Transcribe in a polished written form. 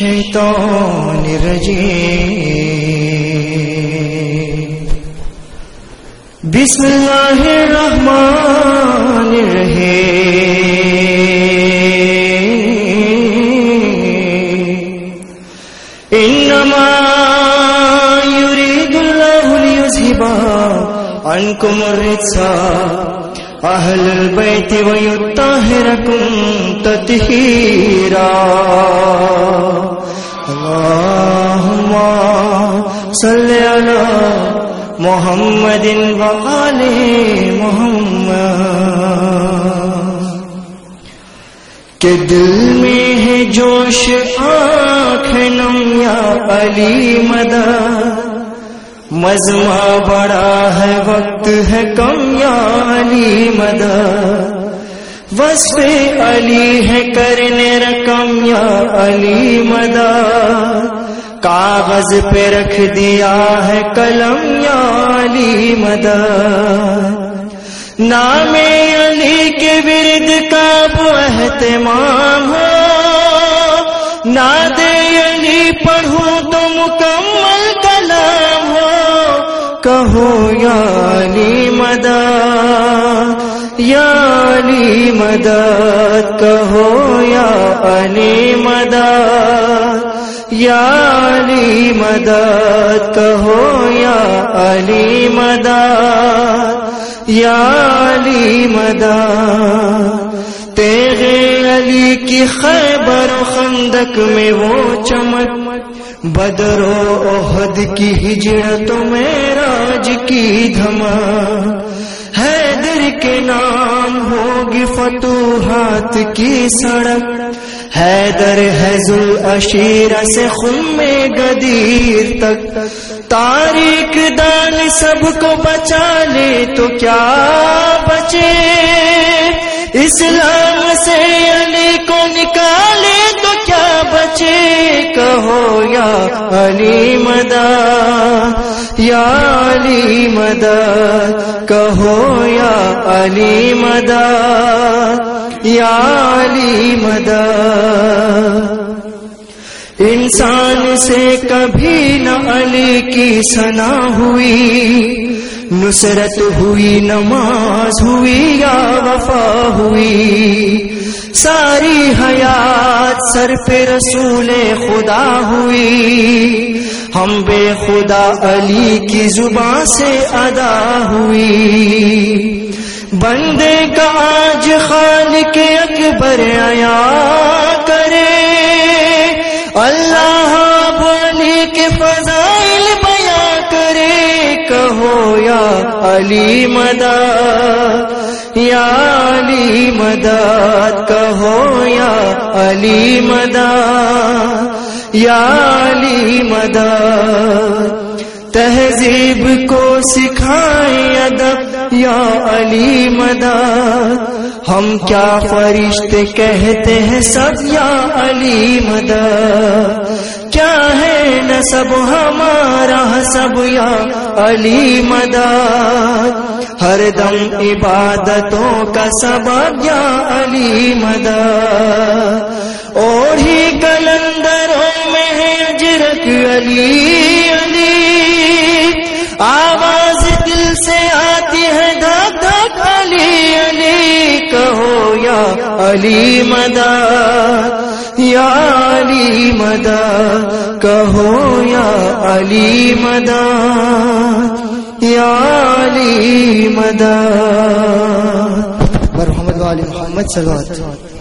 الشیطان الرجیم بسم اللہ الرحمن الرحیم انما یرید اللہ لیذھب عنکم الرجس اہل البیت ویطہرکم تطہیرا اللہم صلی علی محمد وآل محمد کہ دل میں ہے جوش آنکھ نم یا علی مدد مزمہ بڑا ہے وقت ہے کم یا علی مدد وصف علی ہے کرنے رقم یا علی مدد کاغذ پہ رکھ دیا ہے قلم یا علی مدد نام علی کے ورد کا وہ اہتمام ہو ناد علی پڑھوں تو مکمل کلام ہو کہو یا علی مدد یا علی مدد کہو یا علی مدد یا علی مدد کہو یا علی مدد یا علی مدد تیغ علی کی خیبر و خندق میں وہ چمک بدر و احد کی ہجرت و معراج کی دھمک حیدر کے نام ہوگی فتوحات کی سڑک حیدر ہے ذوالعشیرہ سے خم غدیر تک تاریک دان سب کو بچا لے تو کیا بچے اسلام سے علی کو نکالے تو کیا بچے کہو یا علی مدد یا علی مدد کہو یا علی مدد یا علی مدد انسان سے کبھی نہ علی کی ثنا ہوئی نصرت ہوئی نماز ہوئی یا وفا ہوئی ساری حیات سر پہ رسول خدا ہوئی ہم بے خدا علی کی زبان سے ادا ہوئی بندے کا آج خالق اکبر عیا کرے اللہ علی کے فضائل بیان کرے کہو یا علی مدد یا علی مدد کہو یا علی مدد یا علی مدد تہذیب کو سکھائیں ادب یا علی مدد ہم کیا فرشتے کہتے ہیں سب یا علی مدد کیا ہے نسب ہمارا سب یا علی مدد ہر دم عبادتوں کا سبب یا علی مدد اوڑھی کلندروں میں ہے اجرک علی علی آواز دل سے آتی ہے دھک دھک علی علی کہو یا علی مدد یا علی مدد کہو یا علی مدد یا علی مدد محمد و آل محمد صلی اللہ علیہ وسلم